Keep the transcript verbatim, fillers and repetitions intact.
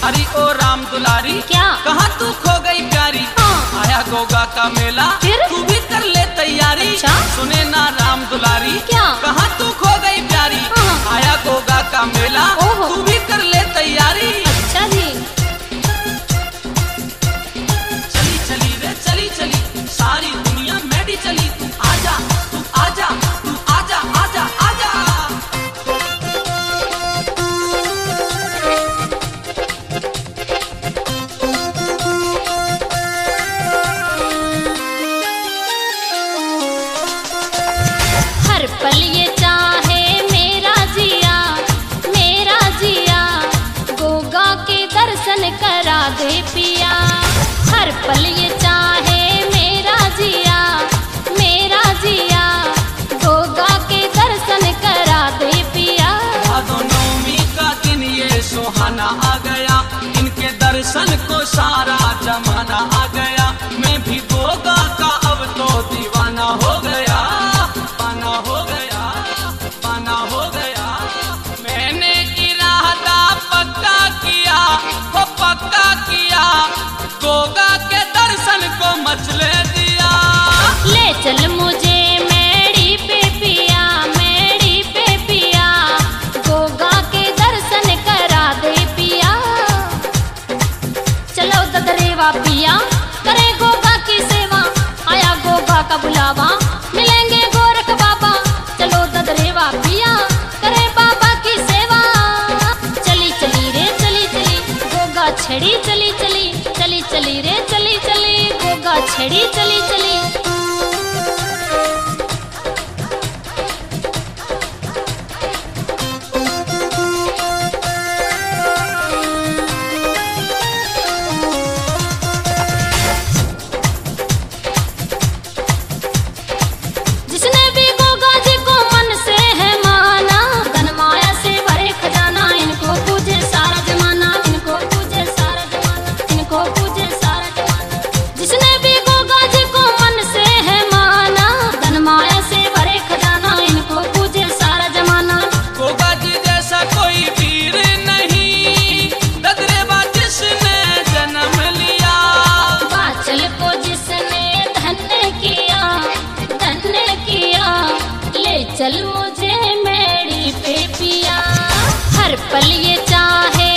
अरे ओ राम दुलारी, क्या कहाँ तू खो गई प्यारी? हाँ। आया गोगा का मेला, फिर तू भी कर ले तैयारी। अच्छा? सुने ना राम दुलारी, क्या कहाँ तू खो गई प्यारी? हाँ। आया गोगा का मेला, ओहो। तू भी कर ले तैयारी। अच्छा जी। चली चली रे चली चली, सारी दुनिया मेडी चली। तू आजा तू आजा तू आजा आजा आजा। हर पल ये चाहे मेरा जिया, मेरा जिया, गोगा के दर्शन करा दे पिया। हर पल ये चाहे मेरा जिया, मेरा जिया, गोगा के दर्शन करा दे पिया। भादो नवमी का दिन ये सुहाना आ गया, इनके दर्शन को सारा जमाना आ गया। मैं भी गोगा का अब तो दीवाना हो गया, पाना हो गया, पाना हो गया। मैंने इरादा पक्का किया, वो पक्का किया, गोगा के दर्शन को मचले दिया। ले चल मुझे मेरी पे पिया, मेरी पे पिया, गोगा के दर्शन करा दे पिया। चलो ददरेवा पिया, करे गोगा की सेवा, आया गोगा का बुलावा, मिलेंगे गोरख बाबा। चलो ददरेवा पिया, करे बाबा की सेवा। चली चली रे चली चली, गोगा छड़ी चली चली, चली चली रे चली चली, गोगा छड़ी चली चली। जिसने भी गोगा जी को मन से है माना, धन माया से भरे खजाना, इनको पूजे सारा जमाना, इनको पूजे सारा जमाना, इनको पूजे सारा जमाना। जिसने भी गोगा जी को मन से है माना, धन माया से भरे खजाना, इनको पूजे सारा जमाना। गोगा जी जैसा कोई वीर नहीं, ददरेवा जिसने जन्म लिया। बाचल को जिसने धन्य किया, धन्य किया, ले चल मुझे मेरी पे पिया। हर पल ये चाहे